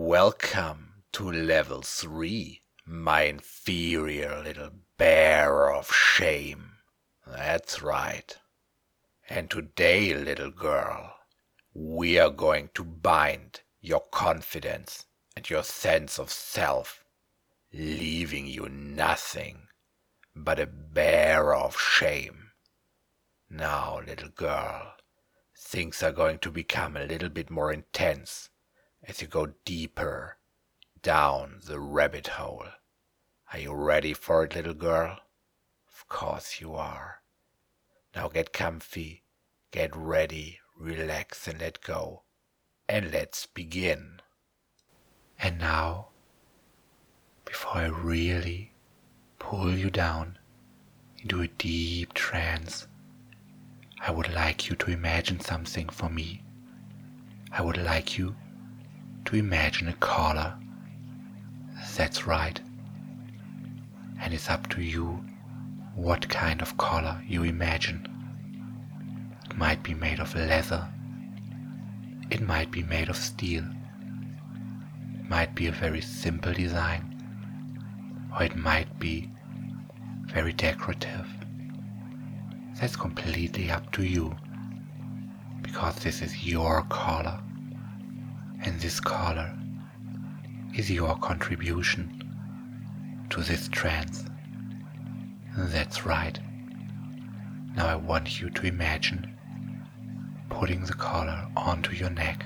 Welcome to level 3, my inferior little bear of shame. That's right. And today, little girl, we are going to bind your confidence and your sense of self, leaving you nothing but a bear of shame. Now, little girl, things are going to become a little bit more intense as you go deeper down the rabbit hole. Are you ready for it, little girl? Of course you are. Now get comfy, get ready, relax and let go. And let's begin. And now, before I really pull you down into a deep trance, I would like you to imagine something for me. I would like you to imagine a collar. That's right. And it's up to you what kind of collar you imagine. It might be made of leather. It might be made of steel. It might be a very simple design. Or it might be very decorative. That's completely up to you. Because this is your collar. And this collar is your contribution to this trance. That's right. Now I want you to imagine putting the collar onto your neck.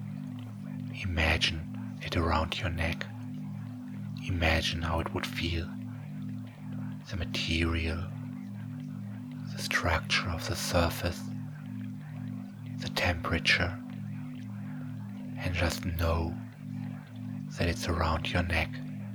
Imagine it around your neck. Imagine how it would feel. The material, the structure of the surface, the temperature, and just know that it's around your neck.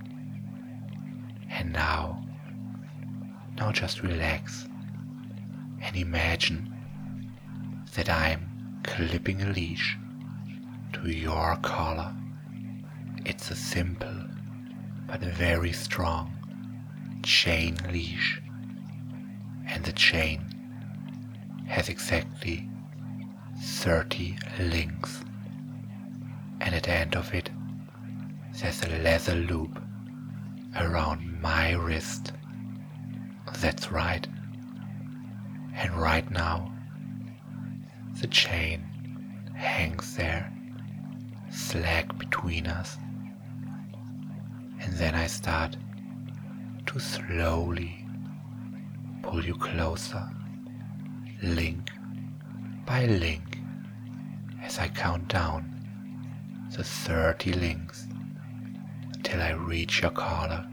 And now just relax and imagine that I'm clipping a leash to your collar. It's a simple but very strong chain leash, and the chain has exactly 30 links, and at the end of it there's a leather loop around my wrist. That's right. And right now the chain hangs there, slack between us. And then I start to slowly pull you closer, link by link, as I count down the 30 links until I reach your collar.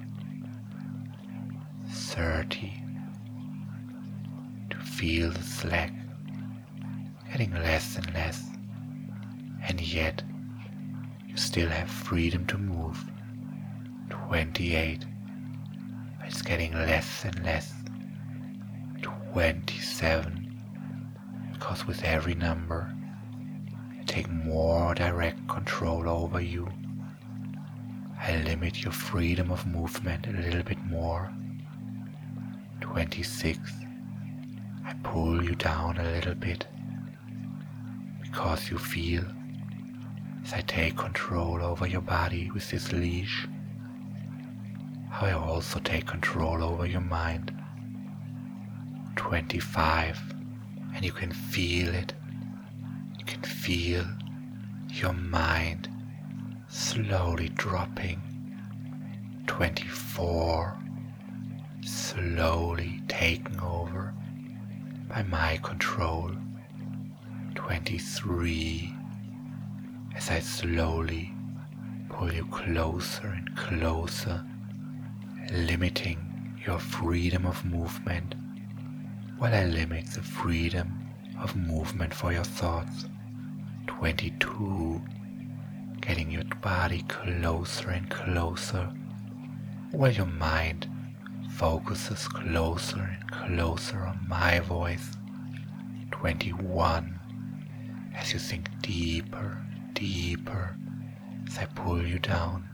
30. To feel the slack getting less and less, and yet you still have freedom to move. 28. It's getting less and less. 27. Because with every number I take more direct control over you. I limit your freedom of movement a little bit more. 26. I pull you down a little bit because you feel as I take control over your body with this leash, how I also take control over your mind. 25. And you can feel it. You can feel your mind slowly dropping. 24. Slowly taken over by my control. 23. As I slowly pull you closer and closer, limiting your freedom of movement while I limit the freedom of movement for your thoughts. 22. Getting your body closer and closer while your mind focuses closer and closer on my voice. 21. As you sink deeper, deeper, as I pull you down.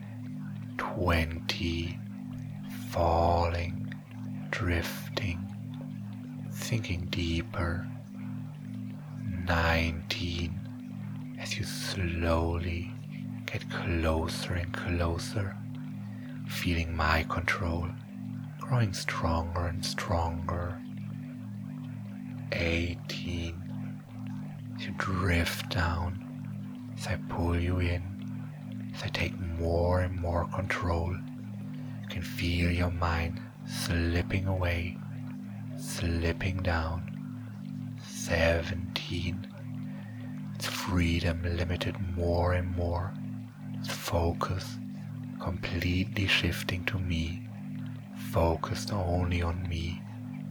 20. Falling, drifting, sinking deeper. 19. As you slowly get closer and closer, feeling my control growing stronger and stronger. 18. You drift down as I pull you in, as I take more and more control. You can feel your mind slipping away, slipping down. 17. Its freedom limited more and more. Its focus completely shifting to me, focused only on me.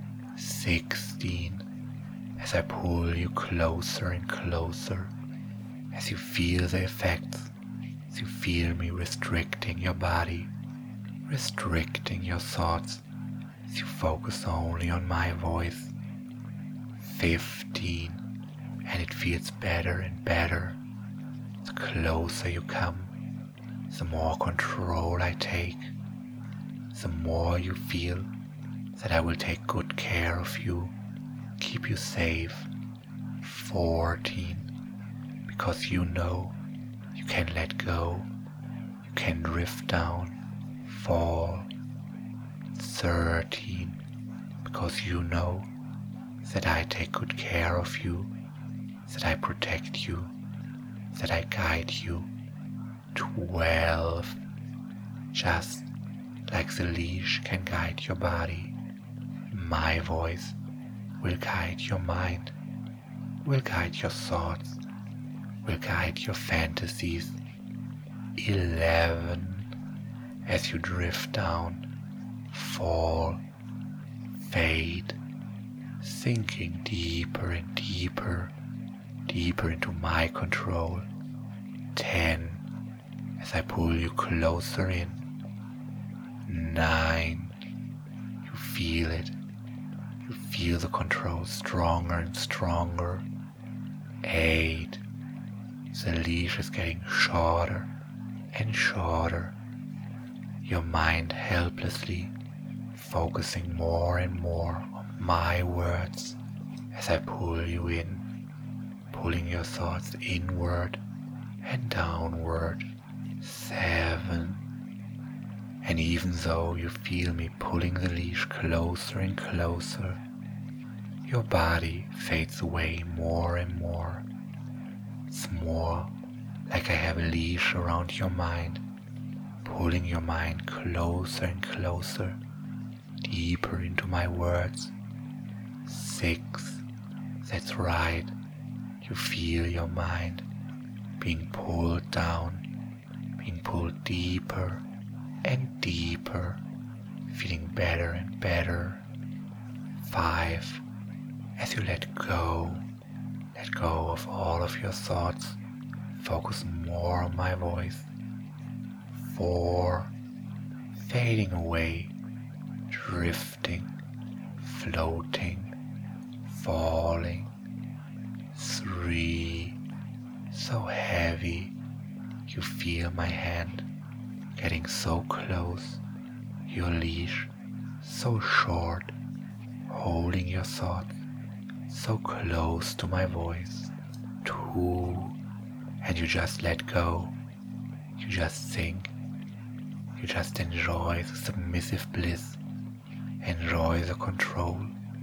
16. As I pull you closer and closer, as you feel the effects, as you feel me restricting your body, restricting your thoughts, as you focus only on my voice. 15. And it feels better and better. The closer you come, the more control I take, the more you feel that I will take good care of you, keep you safe. 14. Because you know you can let go, you can drift down, fall. 13. Because you know that I take good care of you, that I protect you, that I guide you. 12. Just like the leash can guide your body, my voice will guide your mind, will guide your thoughts, will guide your fantasies. 11. As you drift down, fall, fade, sinking deeper and deeper, deeper into my control. 10. As I pull you closer in. 9. You feel it. You feel the control stronger and stronger. 8. The leash is getting shorter and shorter. Your mind helplessly focusing more and more on my words as I pull you in, pulling your thoughts inward and downward. 7. And even though you feel me pulling the leash closer and closer, your body fades away more and more. It's more like I have a leash around your mind, pulling your mind closer and closer, deeper into my words. 6. That's right. You feel your mind being pulled down, being pulled deeper and deeper, feeling better and better. 5. As you let go of all of your thoughts, focus more on my voice. 4. Fading away, drifting, floating, falling. 3. So heavy, you feel my hand getting so close, your leash so short, holding your thoughts so close to my voice. 2. And you just let go, you just sink, you just enjoy the submissive bliss, enjoy the control.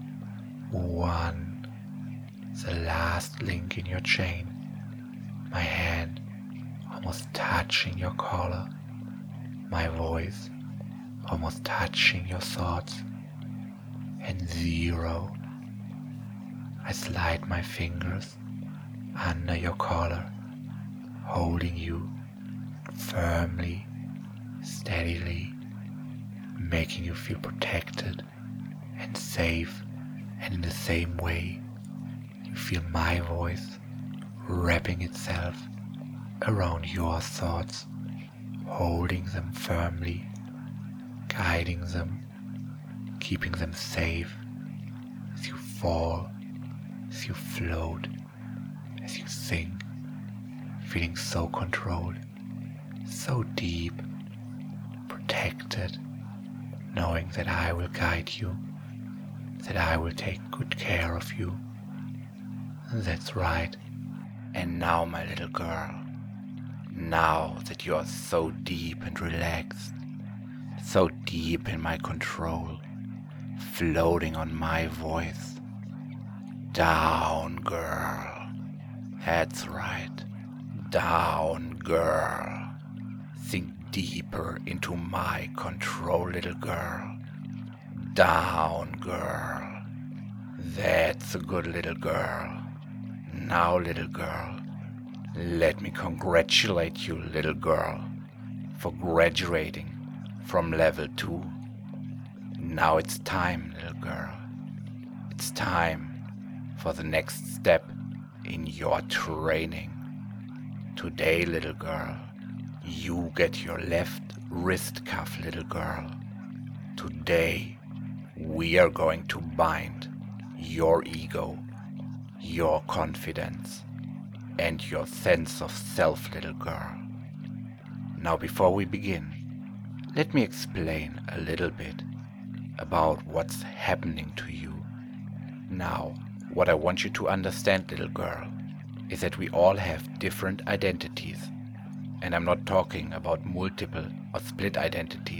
1. The last link in your chain, my hand almost touching your collar, my voice almost touching your thoughts. And 0. I slide my fingers under your collar, holding you firmly, steadily, making you feel protected and safe. And in the same way, you feel my voice wrapping itself around your thoughts, holding them firmly, guiding them, keeping them safe as you fall, as you float, as you sink, feeling so controlled, so deep, protected, knowing that I will guide you, that I will take good care of you. That's right. And now, my little girl, Now that you are so deep and relaxed, so deep in my control, floating on my voice. Down, girl. That's right. Down, girl. Sink deeper into my control, little girl. Down, girl. That's a good little girl. Now, little girl, let me congratulate you, little girl, for graduating from level 2. Now it's time, little girl. It's time for the next step in your training. Today, little girl, you get your left wrist cuff, little girl. Today, we are going to bind your ego, your confidence, and your sense of self, little girl. Now, before we begin, let me explain a little bit about what's happening to you. Now, what I want you to understand, little girl, is that we all have different identities. And I'm not talking about multiple or split identities.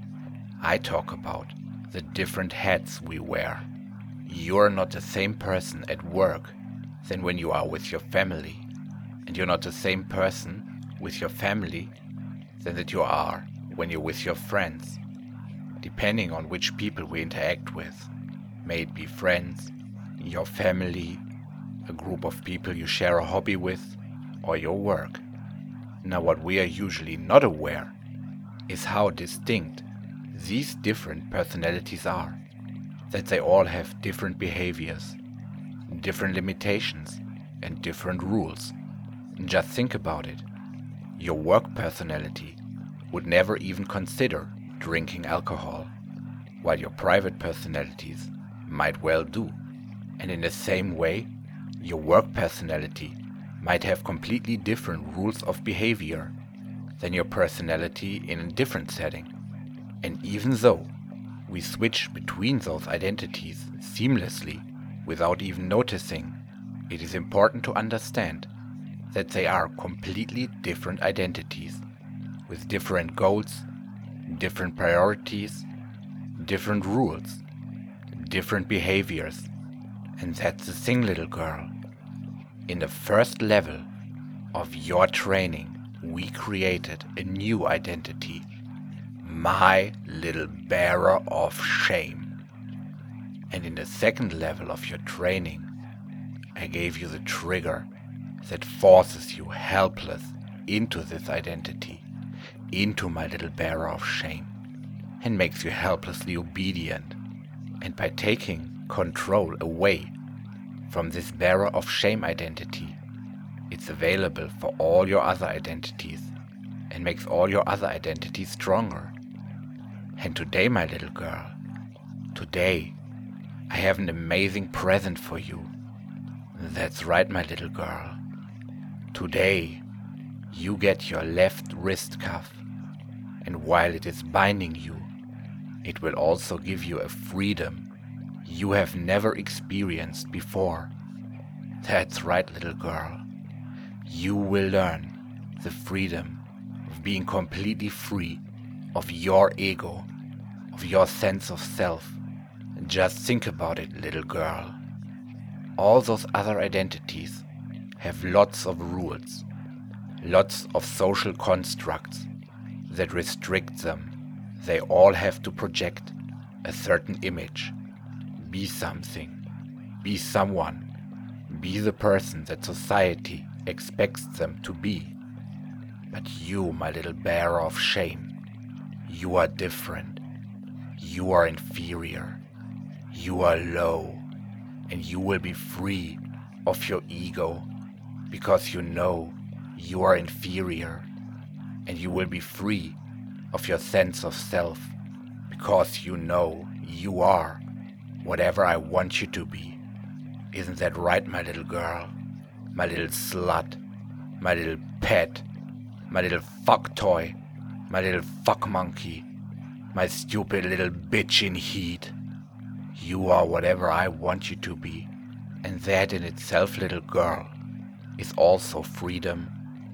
I talk about the different hats we wear. You're not the same person at work than when you are with your family. And you're not the same person with your family than that you are when you're with your friends. Depending on which people we interact with, may it be friends, your family, a group of people you share a hobby with, or your work. Now, what we are usually not aware is how distinct these different personalities are, that they all have different behaviors, different limitations, and different rules. Just think about it. Your work personality would never even consider drinking alcohol, while your private personalities might well do. And in the same way, your work personality might have completely different rules of behavior than your personality in a different setting. And even though we switch between those identities seamlessly without even noticing, it is important to understand that they are completely different identities with different goals, different priorities, different rules, different behaviors. And that's the thing, little girl. In the first level of your training, we created a new identity, my little bearer of shame. And in the second level of your training, I gave you the trigger that forces you helpless into this identity, into my little bearer of shame, and makes you helplessly obedient. And by taking control away from this bearer of shame identity, it's available for all your other identities and makes all your other identities stronger. And today, my little girl, today, I have an amazing present for you. That's right, my little girl. Today, you get your left wrist cuff, and while it is binding you, it will also give you a freedom you have never experienced before. That's right, little girl. You will learn the freedom of being completely free of your ego, of your sense of self. And just think about it, little girl. All those other identities have lots of rules, lots of social constructs that restrict them. They all have to project a certain image. Be something, be someone, be the person that society expects them to be. But you, my little bearer of shame, you are different. You are inferior. You are low. And you will be free of your ego because you know you are inferior. And you will be free of your sense of self because you know you are whatever I want you to be. Isn't that right, my little girl? My little slut, my little pet, my little fuck toy, my little fuck monkey, my stupid little bitch in heat. You are whatever I want you to be, and that in itself, little girl, is also freedom.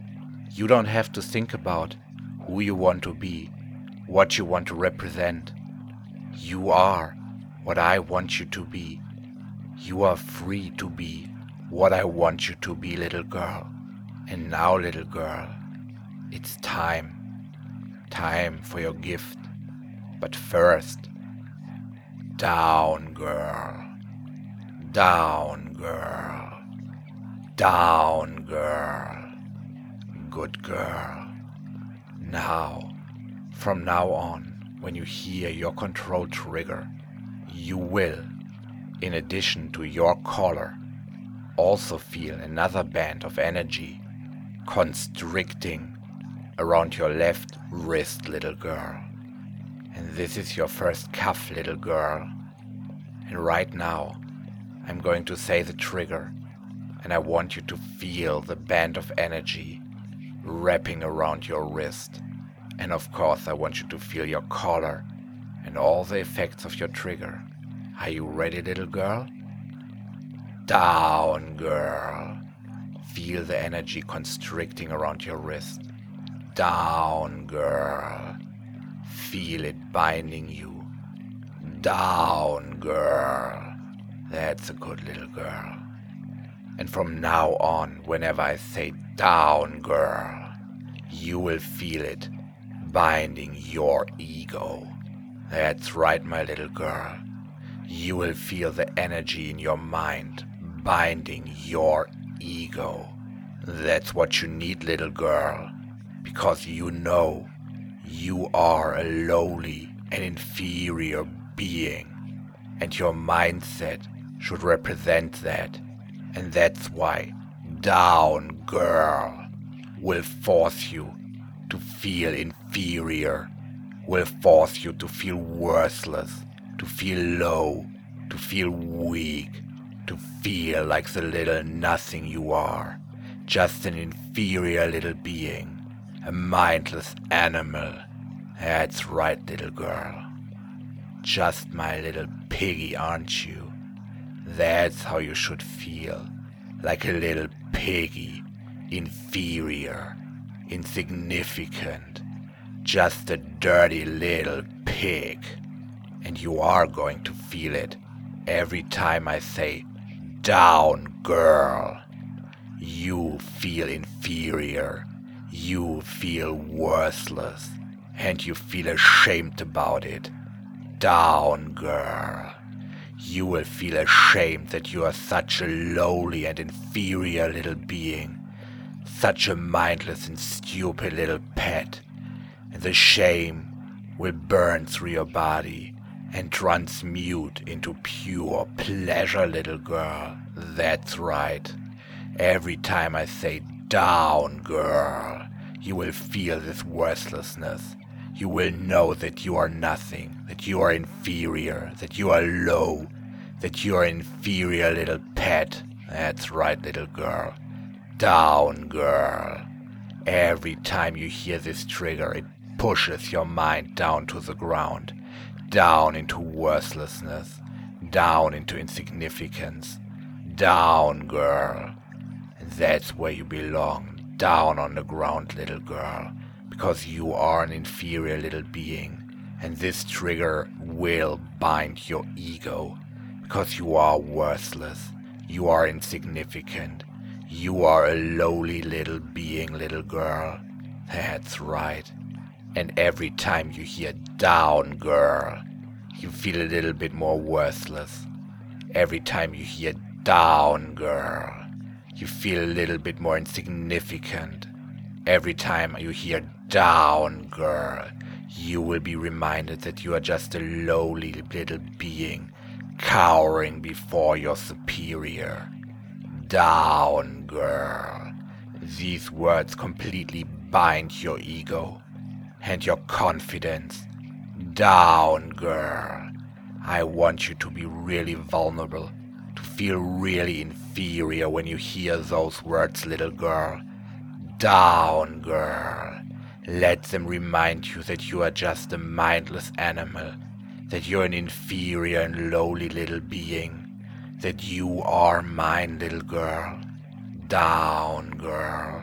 You don't have to think about who you want to be, what you want to represent. You are what I want you to be. You are free to be what I want you to be, little girl. And now, little girl, it's time. Time for your gift. But first, down, girl. Down, girl. Down, girl. Good girl. Now, from now on, when you hear your control trigger, you will, in addition to your collar, also feel another band of energy constricting around your left wrist, little girl. And this is your first cuff, little girl. And right now, I'm going to say the trigger, and I want you to feel the band of energy wrapping around your wrist. And of course, I want you to feel your collar and all the effects of your trigger. Are you ready, little girl? Down, girl. Feel the energy constricting around your wrist. Down, girl. Feel it binding you. Down, girl. That's a good little girl. And from now on, whenever I say down, girl, you will feel it binding your ego. That's right, my little girl. You will feel the energy in your mind binding your ego. That's what you need, little girl, because you know you are a lowly and inferior being, and your mindset should represent that. And that's why down, girl, will force you to feel inferior, will force you to feel worthless, to feel low, to feel weak, to feel like the little nothing you are, just an inferior little being, a mindless animal. That's right, little girl. Just my little piggy, aren't you? That's how you should feel, like a little piggy, inferior, insignificant, just a dirty little pig. And you are going to feel it every time I say, down, girl. You feel inferior, you feel worthless, and you feel ashamed about it. Down, girl. You will feel ashamed that you are such a lowly and inferior little being, such a mindless and stupid little pet, and the shame will burn through your body and transmute into pure pleasure, little girl. That's right. Every time I say down, girl, you will feel this worthlessness. You will know that you are nothing, that you are inferior, that you are low, that you are an inferior little pet. That's right, little girl. Down, girl. Every time you hear this trigger, it pushes your mind down to the ground, down into worthlessness, down into insignificance. Down, girl. And that's where you belong, down on the ground, little girl, because you are an inferior little being, and this trigger will bind your ego, because you are worthless, you are insignificant, you are a lowly little being, little girl. That's right. And every time you hear down, girl, you feel a little bit more worthless. Every time you hear down, girl, you feel a little bit more insignificant. Every time you hear down, girl, you will be reminded that you are just a lowly little being cowering before your superior. Down, girl. These words completely bind your ego and your confidence. Down, girl. I want you to be really vulnerable, to feel really inferior when you hear those words, little girl. Down, girl. Let them remind you that you are just a mindless animal, that you're an inferior and lowly little being, that you are mine, little girl. Down, girl.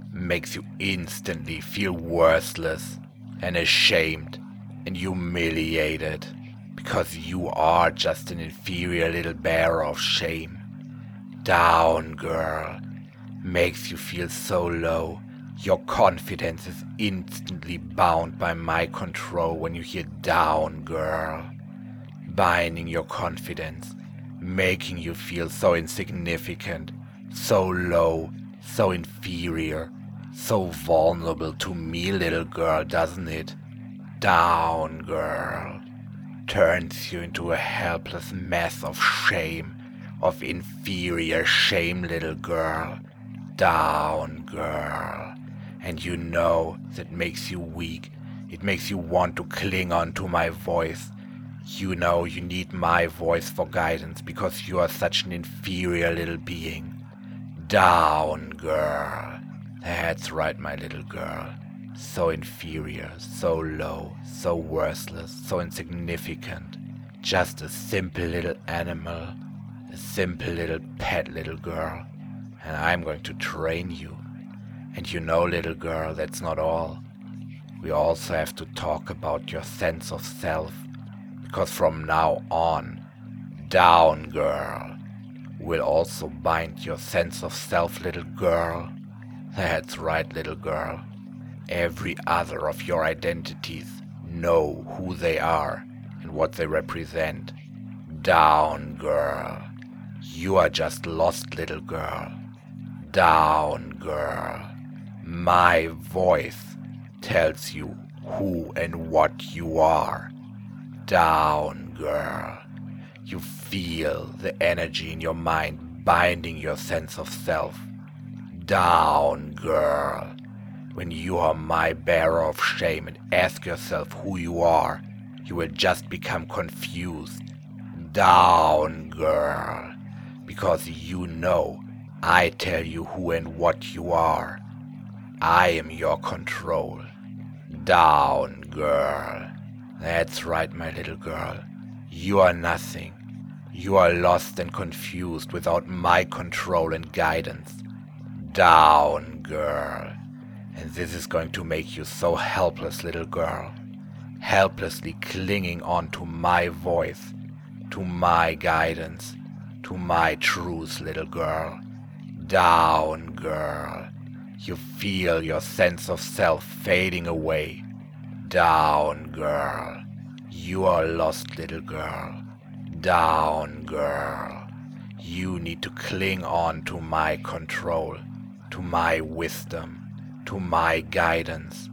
makes you instantly feel worthless and ashamed and humiliated because you are just an inferior little bearer of shame. Down, girl, makes you feel so low. Your confidence is instantly bound by my control when you hear down, girl. Binding your confidence, making you feel so insignificant, so low, so inferior, so vulnerable to me, little girl, doesn't it? Down, girl, turns you into a helpless mess of shame, of inferior shame, little girl. Down, girl. And you know that makes you weak. It makes you want to cling on to my voice. You know you need my voice for guidance because you are such an inferior little being. Down, girl. That's right, my little girl. So inferior, so low, so worthless, so insignificant. Just a simple little animal, a simple little pet little girl. And I'm going to train you. And you know, little girl, that's not all. We also have to talk about your sense of self. Because from now on, down, girl, will also bind your sense of self, little girl. That's right, little girl. Every other of your identities know who they are and what they represent. Down, girl. You are just lost, little girl. Down, girl. My voice tells you who and what you are. Down, girl. You feel the energy in your mind binding your sense of self. Down, girl. When you are my bearer of shame and ask yourself who you are, you will just become confused. Down, girl. Because you know I tell you who and what you are. I am your control. Down, girl. That's right, my little girl. You are nothing. You are lost and confused without my control and guidance. Down, girl. And this is going to make you so helpless, little girl. Helplessly clinging on to my voice, to my guidance, to my truth, little girl. Down, girl. You feel your sense of self fading away. Down, girl. You are lost, little girl. Down, girl. You need to cling on to my control, to my wisdom, to my guidance.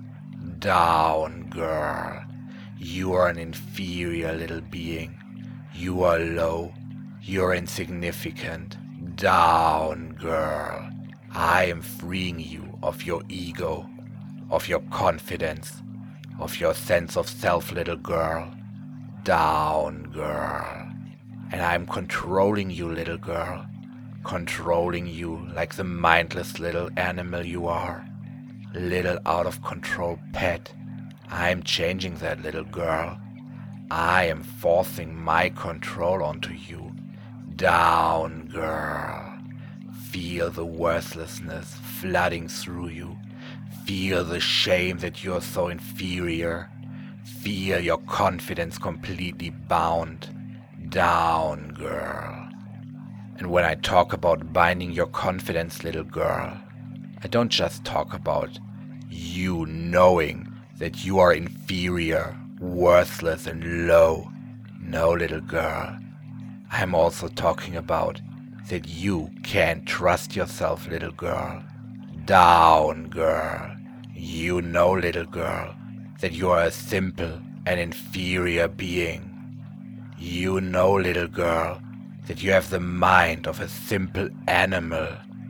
Down, girl. You are an inferior little being. You are low. You're insignificant. Down, girl. I am freeing you of your ego, of your confidence, of your sense of self, little girl. Down, girl. And I'm controlling you, little girl. Controlling you like the mindless little animal you are. Little out of control pet. I'm changing that, little girl. I am forcing my control onto you. Down, girl. Feel the worthlessness flooding through you. Feel the shame that you're so inferior. Feel your confidence completely bound. Down, girl. And when I talk about binding your confidence, little girl, I don't just talk about you knowing that you are inferior, worthless, and low. No, little girl. I'm also talking about that you can't trust yourself, little girl. Down, girl. You know, little girl, that you are a simple and inferior being. You know, little girl, that you have the mind of a simple animal.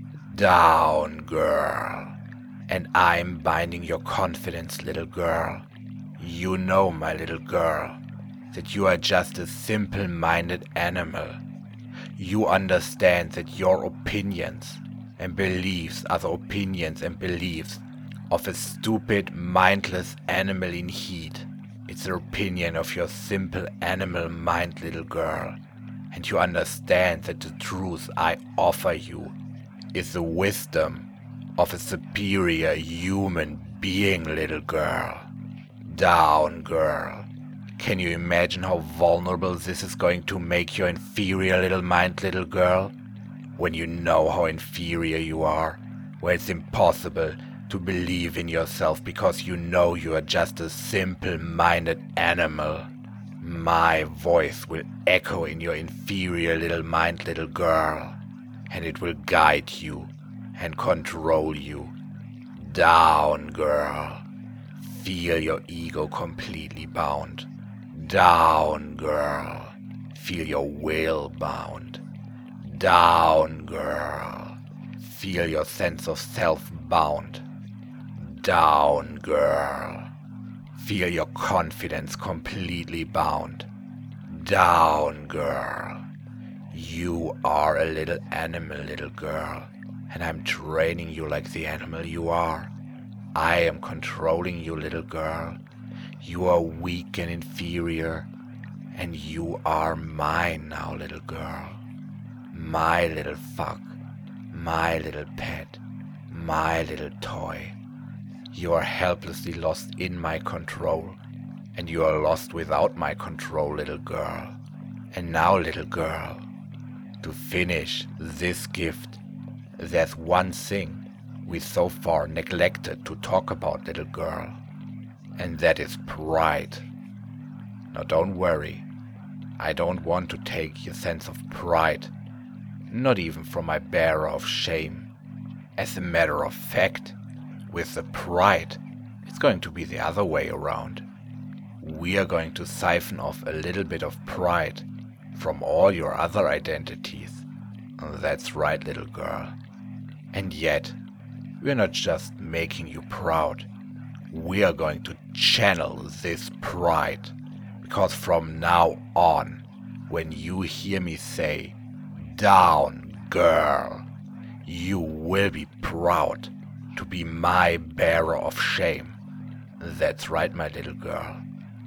Down, girl. And I'm binding your confidence, little girl. You know, my little girl, that you are just a simple-minded animal. You understand that your opinions and beliefs are the opinions and beliefs of a stupid, mindless animal in heat. It's the opinion of your simple animal mind, little girl. And you understand that the truth I offer you is the wisdom of a superior human being, little girl. Down, girl. Can you imagine how vulnerable this is going to make your inferior little mind, little girl? When you know how inferior you are, where it's impossible to believe in yourself because you know you are just a simple-minded animal. My voice will echo in your inferior little mind, little girl, and it will guide you and control you. Down, girl. Feel your ego completely bound. Down, girl. Feel your will bound. Down, girl. Feel your sense of self bound. Down, girl. Feel your confidence completely bound. Down, girl. You are a little animal, little girl, and I'm training you like the animal you are. I am controlling you, little girl. You are weak and inferior, and you are mine now, little girl. My little fuck, my little pet, my little toy. You are helplessly lost in my control, and you are lost without my control, little girl. And now, little girl, to finish this gift, there's one thing we so far neglected to talk about, little girl, and that is pride. Now don't worry, I don't want to take your sense of pride, not even from my bearer of shame. As a matter of fact, with the pride, it's going to be the other way around. We are going to siphon off a little bit of pride from all your other identities. That's right, little girl. And yet, we're not just making you proud. We are going to channel this pride. Because from now on, when you hear me say, "Down, girl," you will be proud to be my bearer of shame. That's right, my little girl.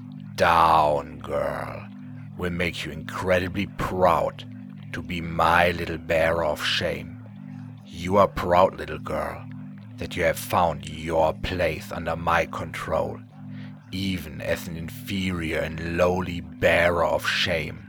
Down, girl, will make you incredibly proud to be my little bearer of shame. You are proud, little girl, that you have found your place under my control, even as an inferior and lowly bearer of shame.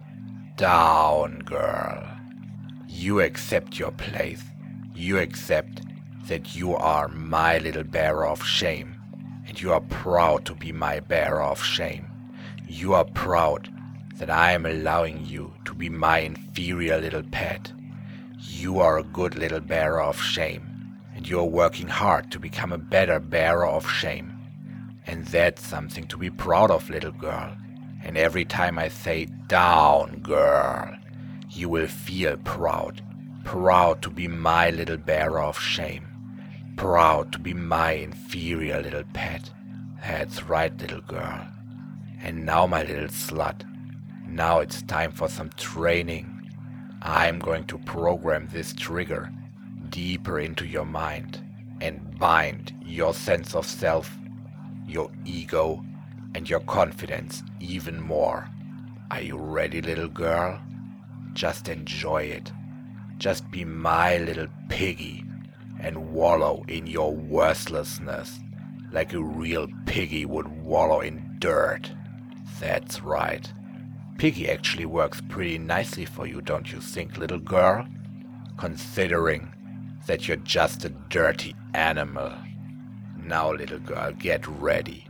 Down, girl. You accept your place. You accept that you are my little bearer of shame, and you are proud to be my bearer of shame. You are proud that I am allowing you to be my inferior little pet. You are a good little bearer of shame, and you are working hard to become a better bearer of shame. And that's something to be proud of, little girl. And every time I say, "Down, girl," you will feel proud. Proud to be my little bearer of shame. Proud to be my inferior little pet. That's right, little girl. And now, my little slut, now it's time for some training. I'm going to program this trigger deeper into your mind and bind your sense of self, your ego, and your confidence even more. Are you ready, little girl? Just enjoy it. Just be my little piggy and wallow in your worthlessness like a real piggy would wallow in dirt. That's right. Piggy actually works pretty nicely for you, don't you think, little girl? Considering that you're just a dirty animal. Now, little girl, get ready.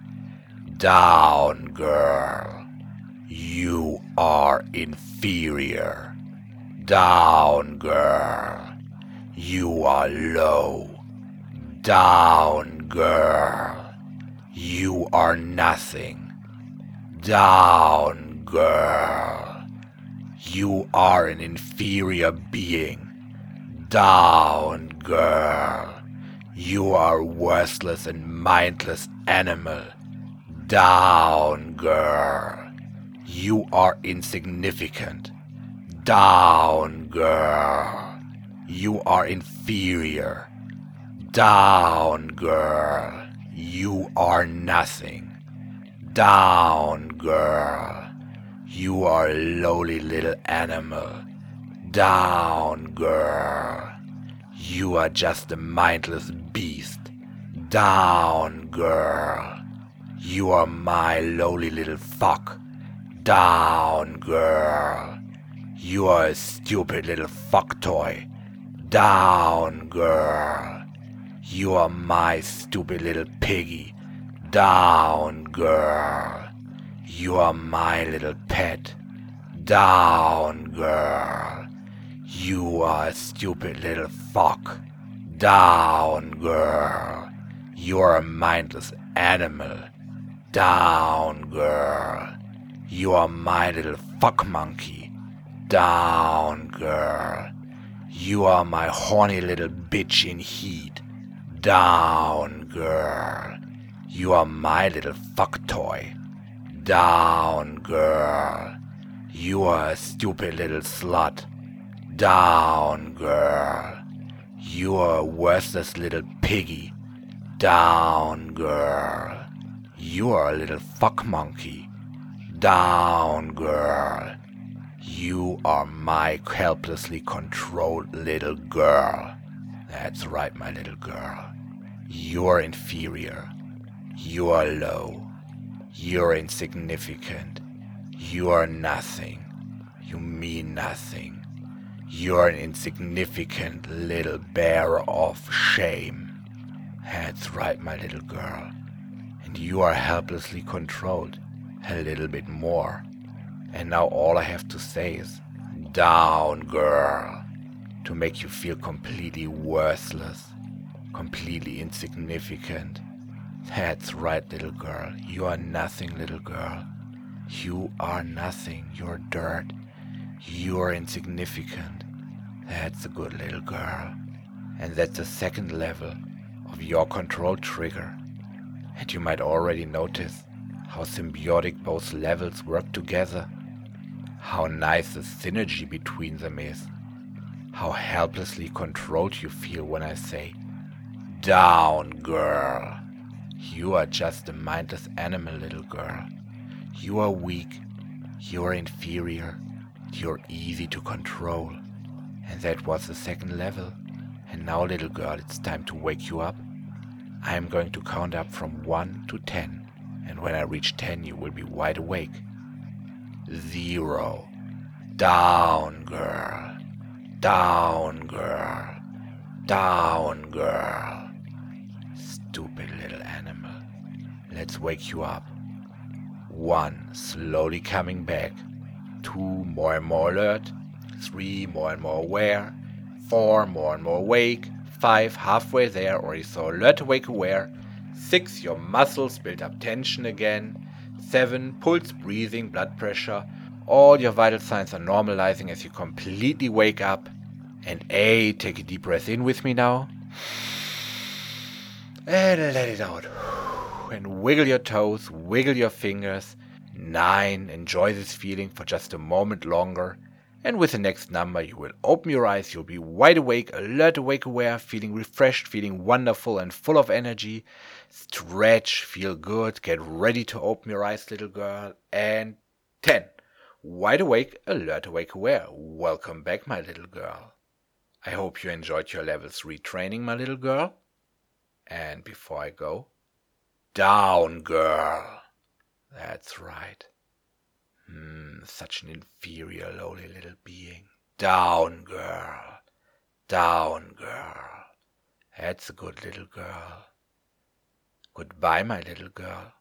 Down, girl. You are inferior. Down, girl. You are low. Down, girl. You are nothing. Down, girl. You are an inferior being. Down, girl. You are a worthless and mindless animal. Down, girl. You are insignificant. Down, girl. You are inferior. Down, girl. You are nothing. Down, girl. You are a lowly little animal. Down, girl. You are just a mindless beast. Down, girl. You are my lowly little fuck. Down, girl. You are a stupid little fuck toy. Down, girl. You are my stupid little piggy. Down, girl. You are my little pet. Down, girl. You are a stupid little fuck. Down, girl. You are a mindless animal. Down, girl. You are my little fuck monkey. Down, girl. You are my horny little bitch in heat. Down, girl. You are my little fuck toy. Down, girl. You are a stupid little slut. Down, girl. You are a worthless little piggy. Down, girl. You are a little fuck monkey. Down, girl. You are my helplessly controlled little girl. That's right, my little girl. You're inferior. You are low. You're insignificant. You are nothing. You mean nothing. You're an insignificant little bear of shame. That's right, my little girl. And you are helplessly controlled. A little bit more. And now all I have to say is, down, girl, to make you feel completely worthless, completely insignificant. That's right, little girl. You are nothing, little girl. You are nothing. You're dirt. You are insignificant. That's a good little girl. And that's the second level of your control trigger. And you might already notice how symbiotic both levels work together. How nice the synergy between them is. How helplessly controlled you feel when I say, down, girl. You are just a mindless animal, little girl. You are weak. You are inferior. You're easy to control. And that was the second level. And now, little girl, it's time to wake you up. I'm going to count up from 1 to 10. And when I reach 10, you will be wide awake. 0. Down, girl. Down, girl. Down, girl. Stupid little animal. Let's wake you up. 1. Slowly coming back. 2. More and more alert. 3. More and more aware. 4. More and more awake. 5. Halfway there, already so alert, awake, aware. 6. Your muscles build up tension again. 7. Pulse, breathing, blood pressure. All your vital signs are normalizing as you completely wake up. And 8. Take a deep breath in with me now. And let it out. And wiggle your toes, wiggle your fingers. 9. Enjoy this feeling for just a moment longer. And with the next number, you will open your eyes. You'll be wide awake, alert, awake, aware, feeling refreshed, feeling wonderful and full of energy. Stretch, feel good. Get ready to open your eyes, little girl. And 10. Wide awake, alert, awake, aware. Welcome back, my little girl. I hope you enjoyed your level 3 training, my little girl. And before I go, down, girl. That's right. Such an inferior, lowly little being. Down, girl. Down, girl. That's a good little girl. Goodbye, my little girl.